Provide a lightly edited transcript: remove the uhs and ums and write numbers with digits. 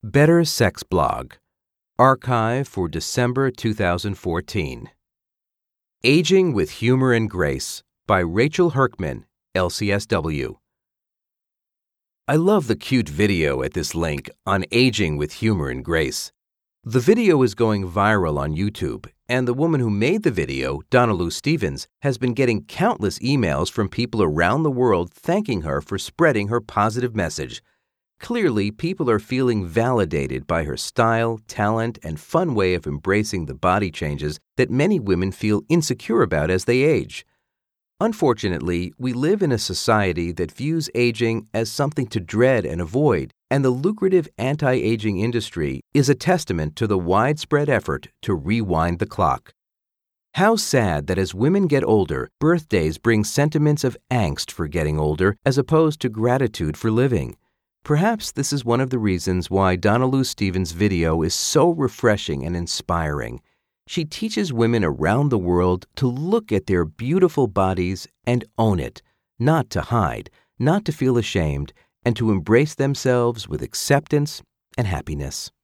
Better Sex Blog. Archive for December 2014. Aging with Humor and Grace by Rachel Herkman, LCSW. I love the cute video at this link on aging with humor and grace. The video is going viral on YouTube, and the woman who made the video, Donalou Stephens, has been getting countless emails from people around the world thanking her for spreading her positive message. Clearly, people are feeling validated by her style, talent, and fun way of embracing the body changes that many women feel insecure about as they age. Unfortunately, we live in a society that views aging as something to dread and avoid, and the lucrative anti-aging industry is a testament to the widespread effort to rewind the clock. How sad that as women get older, birthdays bring sentiments of angst for getting older as opposed to gratitude for living. Perhaps this is one of the reasons why Donalou Stephens' video is so refreshing and inspiring. She teaches women around the world to look at their beautiful bodies and own it, not to hide, not to feel ashamed, and to embrace themselves with acceptance and happiness.